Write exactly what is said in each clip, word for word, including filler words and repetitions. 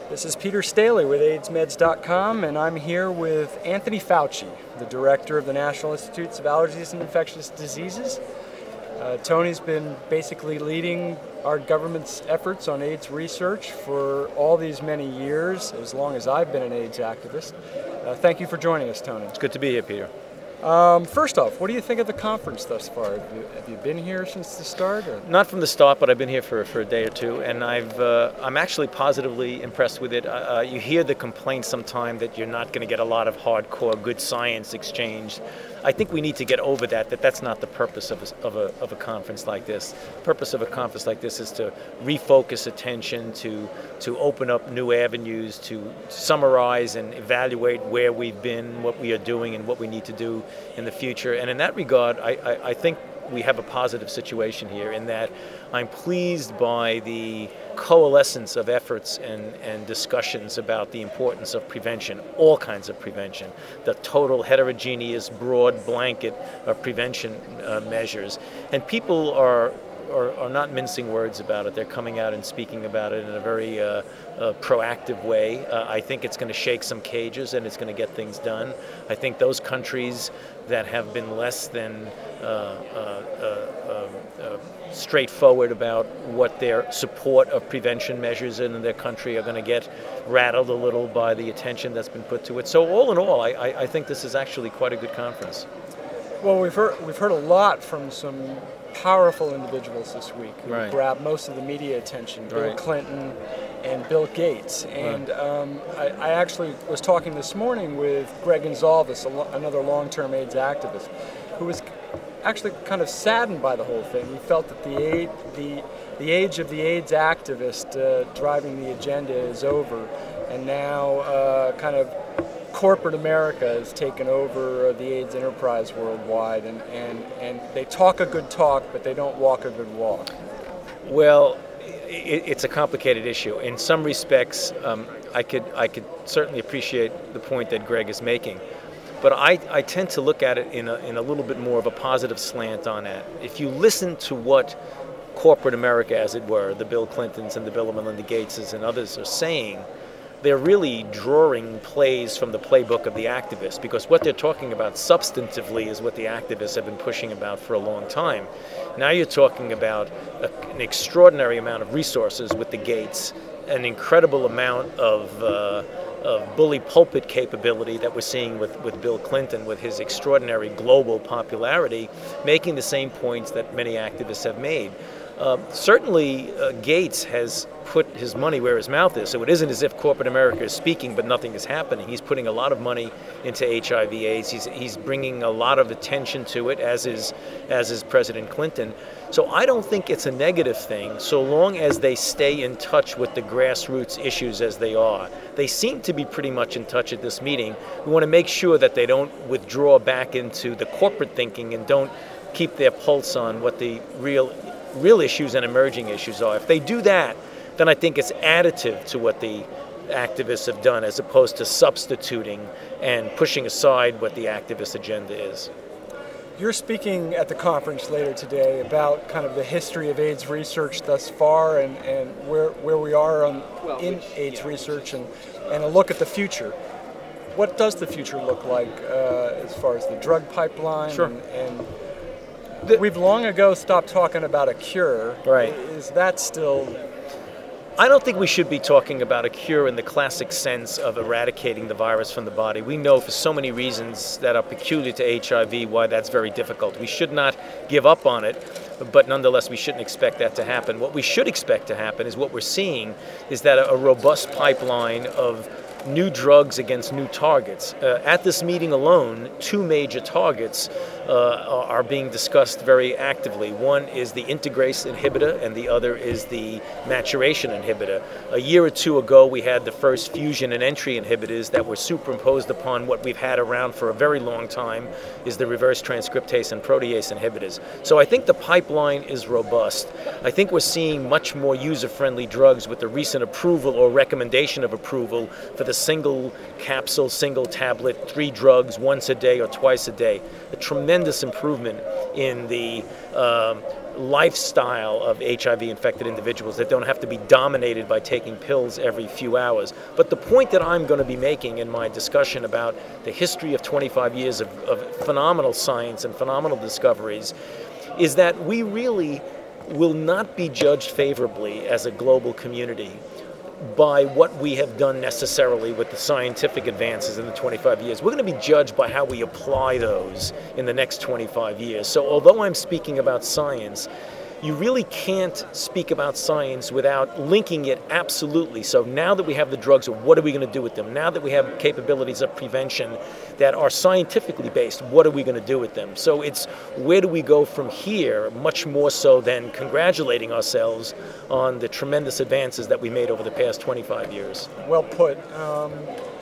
This is Peter Staley with AIDS Meds dot com, and I'm here with Anthony Fauci, the director of the National Institutes of Allergies and Infectious Diseases. Uh, Tony's been basically leading our government's efforts on AIDS research for all these many years, as long as I've been an AIDS activist. Uh, thank you for joining us, Tony. It's good to be here, Peter. Um, first off, what do you think of the conference thus far? Have you, have you been here since the start? Or? Not from the start, but I've been here for, for a day or two, and I've uh, I'm actually positively impressed with it. Uh, you hear the complaints sometimes that you're not going to get a lot of hardcore good science exchange. I think we need to get over that, that that's not the purpose of a, of a, of a conference like this. The purpose of a conference like this is to refocus attention, to, to open up new avenues, to summarize and evaluate where we've been, what we are doing, and what we need to do in the future. And in that regard, I, I, I think we have a positive situation here in that I'm pleased by the coalescence of efforts and, and discussions about the importance of prevention, all kinds of prevention, the total heterogeneous, broad blanket of prevention uh, measures. And people are Are, are not mincing words about it. They're coming out and speaking about it in a very uh, uh, proactive way. Uh, I think it's going to shake some cages and it's going to get things done. I think those countries that have been less than uh, uh, uh, uh, straightforward about what their support of prevention measures in their country are going to get rattled a little by the attention that's been put to it. So all in all, I, I, I think this is actually quite a good conference. Well, we've heard we've heard a lot from some powerful individuals this week who right. grabbed most of the media attention. Bill right. Clinton and Bill Gates. And right. um, I, I actually was talking this morning with Greg Gonzalez, a lo- another long-term AIDS activist, who was actually kind of saddened by the whole thing. He felt that the aid, the the age of the AIDS activist uh, driving the agenda is over, and now uh, kind of corporate America has taken over the AIDS enterprise worldwide, and, and, and they talk a good talk, but they don't walk a good walk. Well, it, it's a complicated issue. In some respects, um, I could I could certainly appreciate the point that Greg is making, but I, I tend to look at it in a, in a little bit more of a positive slant on that. If you listen to what corporate America, as it were, the Bill Clintons and the Bill and Melinda Gateses and others are saying, they're really drawing plays from the playbook of the activists, because what they're talking about substantively is what the activists have been pushing about for a long time. Now you're talking about a, an extraordinary amount of resources with the Gates, an incredible amount of, uh, of bully pulpit capability that we're seeing with, with Bill Clinton, with his extraordinary global popularity, making the same points that many activists have made. Uh, certainly, uh, Gates has put his money where his mouth is, so it isn't as if corporate America is speaking but nothing is happening. He's putting a lot of money into H I V AIDS. He's he's bringing a lot of attention to it, as is as is President Clinton. So I don't think it's a negative thing, so long as they stay in touch with the grassroots issues as they are. They seem to be pretty much in touch at this meeting. We want to make sure that they don't withdraw back into the corporate thinking and don't keep their pulse on what the real real issues and emerging issues are. If they do that, then I think it's additive to what the activists have done, as opposed to substituting and pushing aside what the activist agenda is. You're speaking at the conference later today about kind of the history of AIDS research thus far, and, and where where we are on, well, in which, AIDS yeah, research, and, and a look at the future. What does the future look like uh, as far as the drug pipeline? Sure. And, and the, we've long ago stopped talking about a cure. Right. Is that still... I don't think we should be talking about a cure in the classic sense of eradicating the virus from the body. We know for so many reasons that are peculiar to H I V why that's very difficult. We should not give up on it, but nonetheless we shouldn't expect that to happen. What we should expect to happen is what we're seeing is that a robust pipeline of new drugs against new targets. Uh, at this meeting alone, two major targets uh, are being discussed very actively. One is the integrase inhibitor, and the other is the maturation inhibitor. A year or two ago, we had the first fusion and entry inhibitors that were superimposed upon what we've had around for a very long time, is the reverse transcriptase and protease inhibitors. So I think the pipeline is robust. I think we're seeing much more user-friendly drugs with the recent approval or recommendation of approval for the single capsule, single tablet, three drugs once a day or twice a day. A tremendous improvement in the um, lifestyle of H I V-infected individuals that don't have to be dominated by taking pills every few hours. But the point that I'm going to be making in my discussion about the history of twenty-five years of, of phenomenal science and phenomenal discoveries is that we really will not be judged favorably as a global community by what we have done necessarily with the scientific advances in the twenty-five years. We're going to be judged by how we apply those in the next twenty-five years. So although I'm speaking about science, you really can't speak about science without linking it absolutely. So now that we have the drugs, what are we going to do with them? Now that we have capabilities of prevention that are scientifically based, what are we going to do with them? So it's where do we go from here, much more so than congratulating ourselves on the tremendous advances that we made over the past twenty-five years. Well put. Um,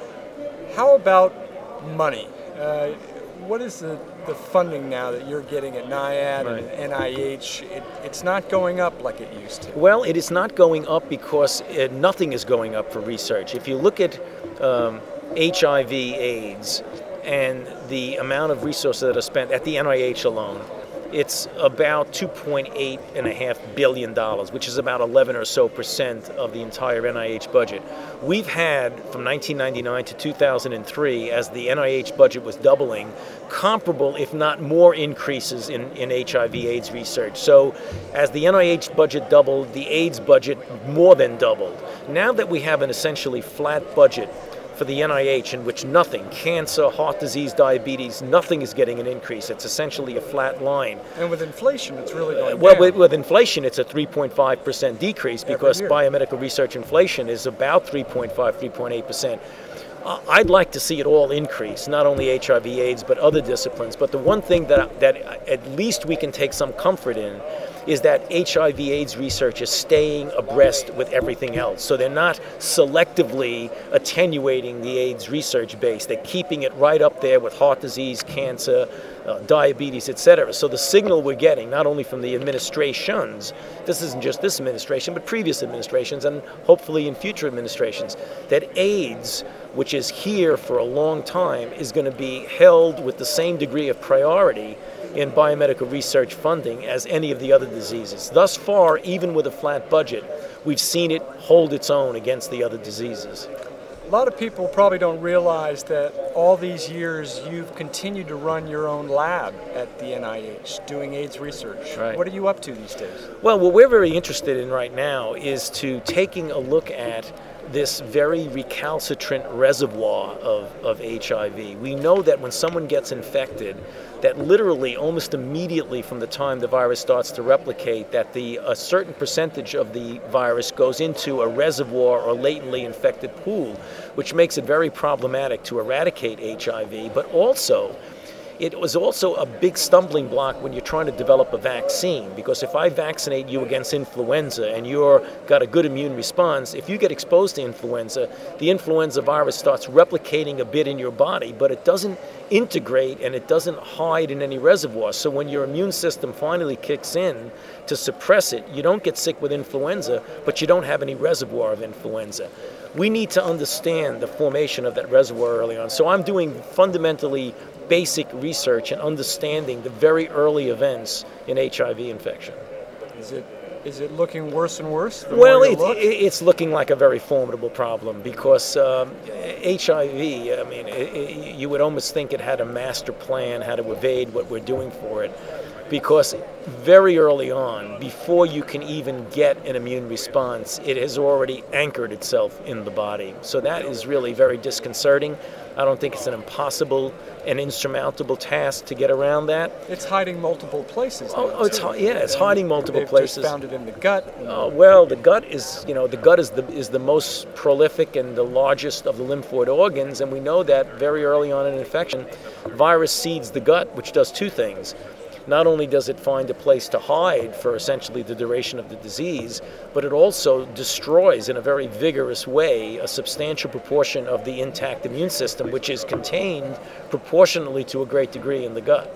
how about money? Uh, what is the, the funding now that you're getting at NIAID Right. and N I H? It, it's not going up like it used to. Well, it is not going up because uh, nothing is going up for research. If you look at um, H I V AIDS and the amount of resources that are spent at the N I H alone, it's about two point eight and a half billion dollars, which is about eleven or so percent of the entire N I H budget. We've had from nineteen ninety-nine to two thousand three, as the N I H budget was doubling, comparable, if not more, increases in, in H I V AIDS research. So as the N I H budget doubled, the AIDS budget more than doubled. Now that we have an essentially flat budget for the N I H in which nothing, cancer, heart disease, diabetes, nothing is getting an increase. It's essentially a flat line. And with inflation, it's really going Well, down. with, with inflation, it's a three point five percent decrease because year. biomedical research inflation is about three point five, three point eight percent. Uh, I'd like to see it all increase, not only H I V AIDS, but other disciplines. But the one thing that, that at least we can take some comfort in is that H I V AIDS research is staying abreast with everything else. So they're not selectively attenuating the AIDS research base. They're keeping it right up there with heart disease, cancer, uh, diabetes, et cetera. So the signal we're getting, not only from the administrations, this isn't just this administration, but previous administrations and hopefully in future administrations, that AIDS, which is here for a long time, is going to be held with the same degree of priority in biomedical research funding as any of the other diseases. Thus far, even with a flat budget, we've seen it hold its own against the other diseases. A lot of people probably don't realize that all these years you've continued to run your own lab at the N I H doing AIDS research. Right. What are you up to these days? Well, what we're very interested in right now is to taking a look at this very recalcitrant reservoir of, of H I V. We know that when someone gets infected, that literally almost immediately from the time the virus starts to replicate, that the a certain percentage of the virus goes into a reservoir or latently infected pool, which makes it very problematic to eradicate H I V, but also it was also a big stumbling block when you're trying to develop a vaccine, because if I vaccinate you against influenza and you've got a good immune response, if you get exposed to influenza, the influenza virus starts replicating a bit in your body, but it doesn't integrate and it doesn't hide in any reservoir. So when your immune system finally kicks in to suppress it, you don't get sick with influenza, but you don't have any reservoir of influenza. We need to understand the formation of that reservoir early on. So I'm doing fundamentally basic research and understanding the very early events in H I V infection. Is it is it looking worse and worse? the Well, more you it, look? it, it's looking like a very formidable problem because um, H I V, I mean, it, it, you would almost think it had a master plan how to evade what we're doing for it, because very early on, before you can even get an immune response, it has already anchored itself in the body. So that is really very disconcerting. I don't think it's an impossible and insurmountable task to get around that. It's hiding multiple places. Oh, now, oh, it's too. hi- yeah, it's And hiding multiple they've places. Just found it in the gut. Uh, well, the gut is, you know, the gut is the is the most prolific and the largest of the lymphoid organs, and we know that very early on in an infection, virus seeds the gut, which does two things. Not only does it find a place to hide for essentially the duration of the disease, but it also destroys in a very vigorous way a substantial proportion of the intact immune system, which is contained proportionately to a great degree in the gut.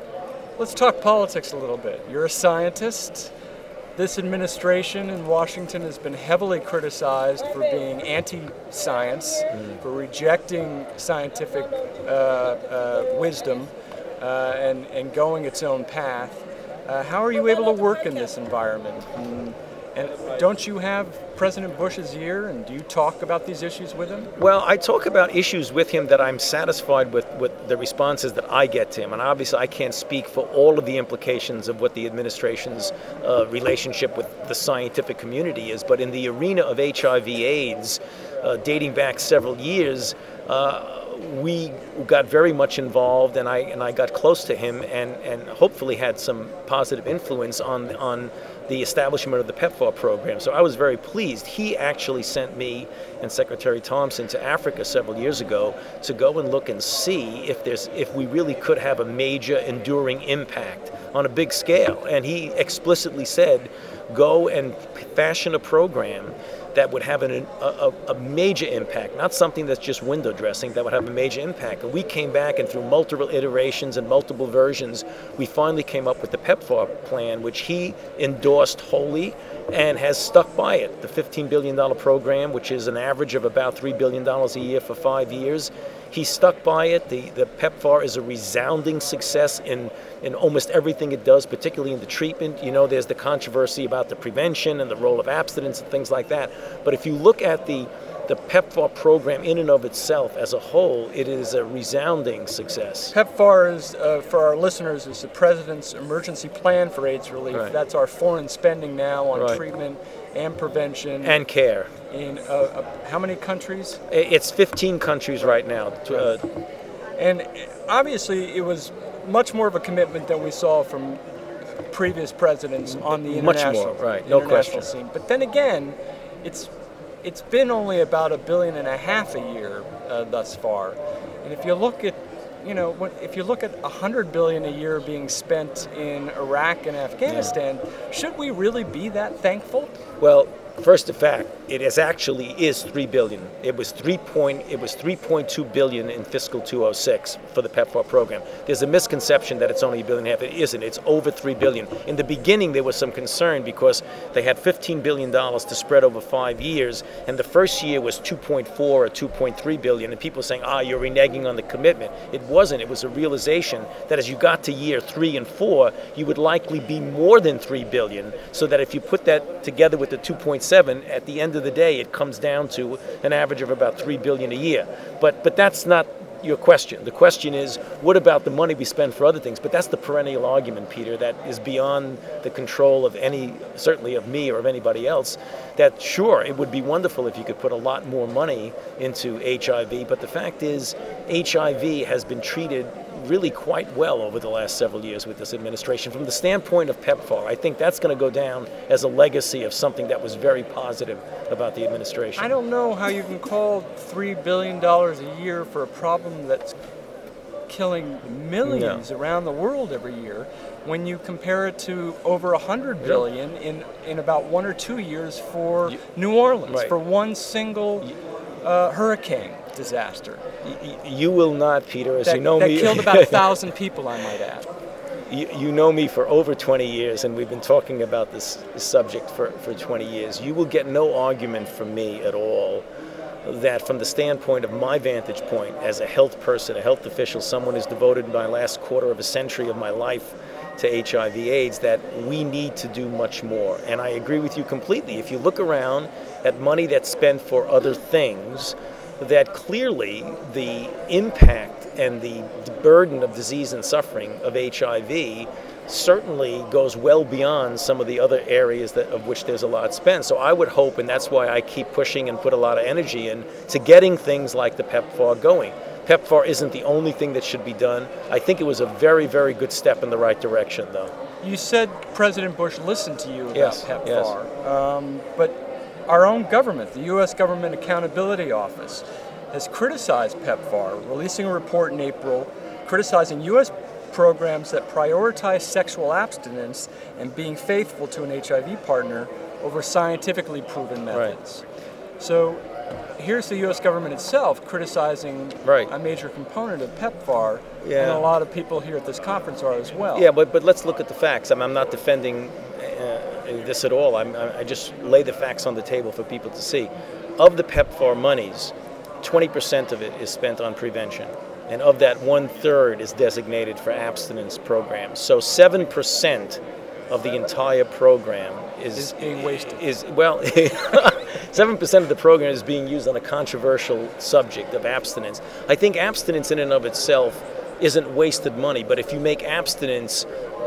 Let's talk politics a little bit. You're a scientist. This administration in Washington has been heavily criticized for being anti-science, mm. for rejecting scientific uh, uh, wisdom, Uh, and, and going its own path. Uh, how are you able to work in this environment? And, and don't you have President Bush's ear, and do you talk about these issues with him? Well, I talk about issues with him that I'm satisfied with, with the responses that I get to him. And obviously, I can't speak for all of the implications of what the administration's uh, relationship with the scientific community is. But in the arena of H I V AIDS, uh, dating back several years, uh, we got very much involved, and I and I got close to him, and, and hopefully had some positive influence on on the establishment of the PEPFAR program. So I was very pleased. He actually sent me and Secretary Thompson to Africa several years ago to go and look and see if there's if we really could have a major enduring impact on a big scale. And he explicitly said, go and fashion a program that would have an, a, a major impact, not something that's just window dressing, that would have a major impact. And we came back, and through multiple iterations and multiple versions, we finally came up with the PEPFAR plan, which he endorsed wholly and has stuck by it. The fifteen billion dollars program, which is an average of about three billion dollars a year for five years, he stuck by it. The, the PEPFAR is a resounding success in, in almost everything it does, particularly in the treatment. You know, there's the controversy about the prevention and the role of abstinence and things like that. But if you look at the, the PEPFAR program in and of itself as a whole, it is a resounding success. PEPFAR is, uh, for our listeners, is the President's Emergency Plan for AIDS Relief. Right. That's our foreign spending now on right. treatment and prevention. And care. In uh, uh, how many countries? It's fifteen countries right now. Uh, and obviously, it was much more of a commitment than we saw from previous presidents on the international, much more, right? No international question. scene. But then again, it's it's been only about a billion and a half a year uh, thus far. And if you look at, you know, what, if you look at a hundred billion a year being spent in Iraq and Afghanistan, yeah. should we really be that thankful? Well, first, the fact it is actually is three billion. It was three point it was three point two billion in fiscal two thousand six for the PEPFAR program. There's a misconception that it's only a billion and a half. It isn't. It's over three billion. In the beginning, there was some concern because they had fifteen billion dollars to spread over five years, and the first year was two point four or two point three billion. And people saying, "Ah, you're reneging on the commitment." It wasn't. It was a realization that as you got to year three and four, you would likely be more than three billion. So that if you put that together with the two point seven, at the end of the day, it comes down to an average of about three billion dollars a year. But but that's not your question. The question is, what about the money we spend for other things? But that's the perennial argument, Peter, that is beyond the control of any, certainly of me or of anybody else, that sure, it would be wonderful if you could put a lot more money into H I V, but the fact is, H I V has been treated really quite well over the last several years with this administration. From the standpoint of PEPFAR, I think that's going to go down as a legacy of something that was very positive about the administration. I don't know how you can call three billion dollars a year for a problem that's killing millions no. around the world every year when you compare it to over one hundred billion dollars in, in about one or two years for you, New Orleans, right. for one single uh, hurricane disaster. You will not, Peter, as that, you know that me. That killed about a thousand people, I might add. You, you know me for over twenty years, and we've been talking about this subject for, for twenty years. You will get no argument from me at all that from the standpoint of my vantage point as a health person, a health official, someone who's devoted my last quarter of a century of my life to H I V AIDS, that we need to do much more. And I agree with you completely. If you look around at money that's spent for other things, that clearly the impact and the burden of disease and suffering of H I V certainly goes well beyond some of the other areas that, of which there's a lot spent. So I would hope, and that's why I keep pushing and put a lot of energy in, to getting things like the PEPFAR going. PEPFAR isn't the only thing that should be done. I think it was a very, very good step in the right direction, though. You said President Bush listened to you about yes, PEPFAR, yes. Um, but our own government, the U S Government Accountability Office, has criticized PEPFAR, releasing a report in April criticizing U S programs that prioritize sexual abstinence and being faithful to an H I V partner over scientifically proven methods. Right. So here's the U S government itself criticizing right. a major component of PEPFAR, yeah. and a lot of people here at this conference are as well. Yeah, but but let's look at the facts. I'm, I'm not defending uh, this at all. I'm, I just lay the facts on the table for people to see. Of the PEPFAR monies, twenty percent of it is spent on prevention. And of that, one-third is designated for abstinence programs. So seven percent of the entire program is, is being wasted. Is, well, seven percent of the program is being used on a controversial subject of abstinence. I think abstinence in and of itself isn't wasted money, but if you make abstinence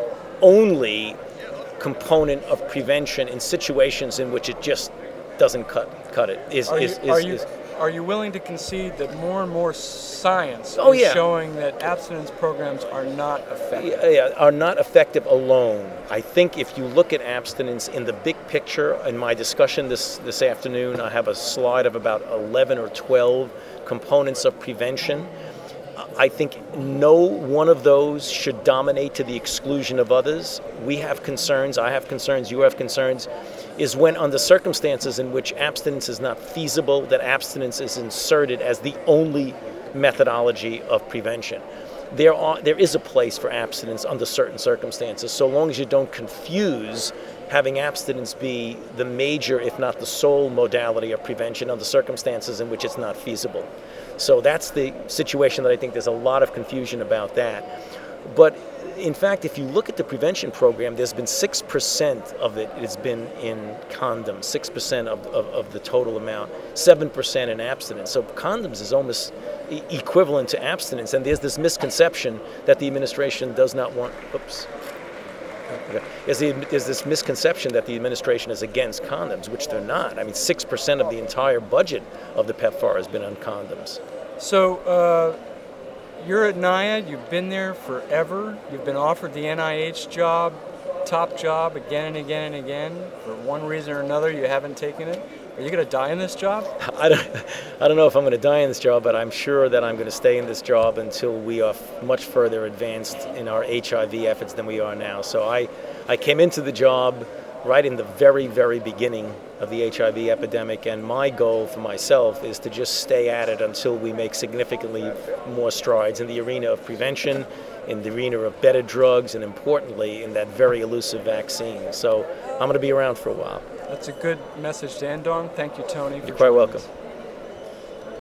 only component of prevention in situations in which it just doesn't cut cut it, is are is, you, is, are you, is Are you willing to concede that more and more science Oh, is yeah. showing that abstinence programs are not effective? Yeah, yeah, are not effective alone. I think if you look at abstinence in the big picture, in my discussion this, this afternoon, I have a slide of about eleven or twelve components of prevention. I think no one of those should dominate to the exclusion of others. We have concerns, I have concerns, you have concerns, is when under circumstances in which abstinence is not feasible, that abstinence is inserted as the only methodology of prevention. There are there is a place for abstinence under certain circumstances, so long as you don't confuse having abstinence be the major, if not the sole modality of prevention under circumstances in which it's not feasible. So that's the situation that I think there's a lot of confusion about that. But in fact, if you look at the prevention program, there's been six percent of it has been in condoms, six percent of, of, of the total amount, seven percent in abstinence. So condoms is almost e- equivalent to abstinence, and there's this misconception that the administration does not want, oops, okay. There's, the, there's this misconception that the administration is against condoms, which they're not. I mean, six percent of the entire budget of the PEPFAR has been on condoms. So, uh, you're at NIAID, you've been there forever, you've been offered the N I H job, top job again and again and again. For one reason or another, you haven't taken it. Are you going to die in this job? I don't, I don't know if I'm going to die in this job, but I'm sure that I'm going to stay in this job until we are f- much further advanced in our H I V efforts than we are now. So I, I came into the job right in the very, very beginning of the H I V epidemic, and my goal for myself is to just stay at it until we make significantly more strides in the arena of prevention, in the arena of better drugs, and importantly, in that very elusive vaccine. So I'm going to be around for a while. That's a good message to end on. Thank you, Tony. For You're quite joining welcome. us.